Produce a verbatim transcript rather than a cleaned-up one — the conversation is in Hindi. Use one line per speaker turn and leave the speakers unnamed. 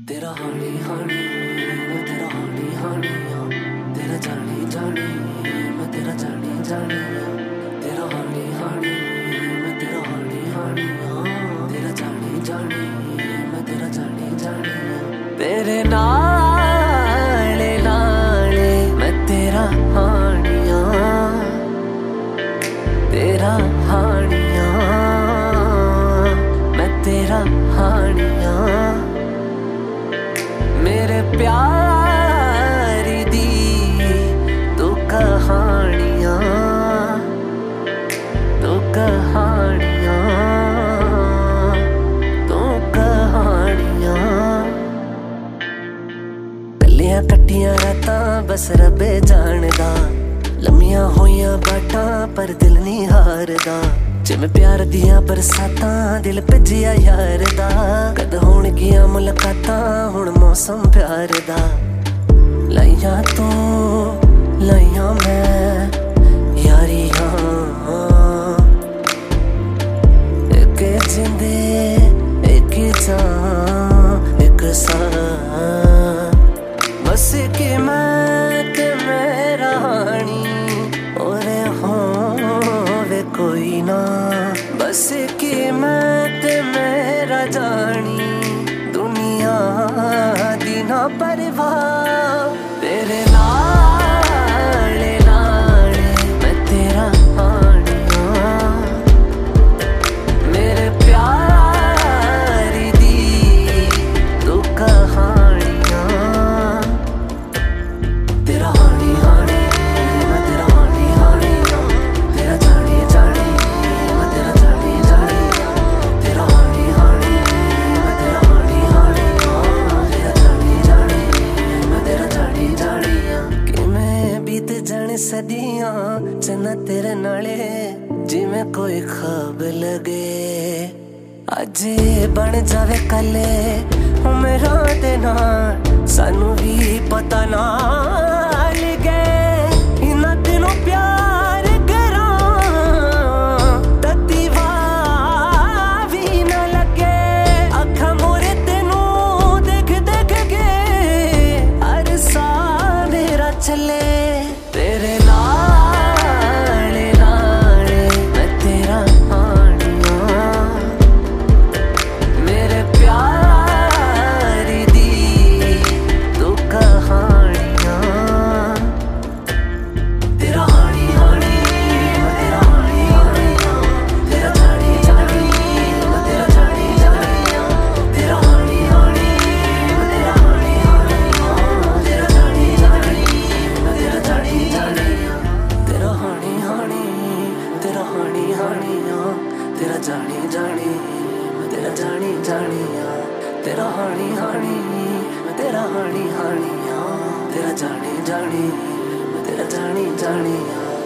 तेरा हानी हानी मैं तेरा हानी हानी हाँ, तेरा जानी जानी मैं तेरा जानी जानी हाँ, तेरा हानी हानी मैं तेरा हानी हानी हाँ, तेरा जानी जानी मैं तेरा जानी जानी हाँ, तेरे नाले नाले मैं तेरा हानिया तेरा हानिया मैं तेरा हानिया मेरे प्यार दी तू कहानियां तू कहानियां तू कहानियां गलियां कट्टियां रातां बस रब्बे जानदा लम्मियां होइयां बाटां पर दिल नहीं हारदा जिवें प्यार दियां बरसातां दिल भज्जिया यार दा कद होणगियां मुलाकातां हुण मौसम प्यार दा लाइयां तू लाइयां मैं यारियां एक जिंदे एक जान एक सां बस कि मैं ते मेरा हानी ओरे होवे कोई ना बस कि मैं ते मेरा जानी दुनिया दी ना परवाह तेरे नाले नाले मैं तेरा हानिया मेरे प्यार दी तू कहानियां तेरा हानी हानी मैं तेरा हानी हानी तेरा जानी जानी मैं तेरा जानी जानी तेरा हानी हानी मैं तेरा हानी हानी तेरा जानी जानी मैं तेरा जानी जानी किवें बीत जाने सदियां चन्ना तेरे नाले जिवें कोई ख्वाब लगे अज बन जावे कले उमरा दे नाल सानू भी पता ना लगे इन्हां दिनों प्यार करां तत्ती वाह भी ना लगे अखां मोरे तेनू देख देख के अरसा मेरा चले तेरे नाले नाले मैं तेरा हानिया मेरे प्यार दी तू कहानियां तेरा हानी हानी मैं तेरा हानी हानी तेरा जानी जानी मैं तेरा जानी जानी तेरा हानी हानी मैं तेरा हानी हानी तेरा जानी जानी मैं तेरा जानी जानी तेरा हानी हानी तेरा हानी हानी तेरा जानी जानी मैं तेरा जानी जानी तेरा हानी हानी मैं तेरा हानी हानी तेरा जानी जानी मैं तेरा जानी जानी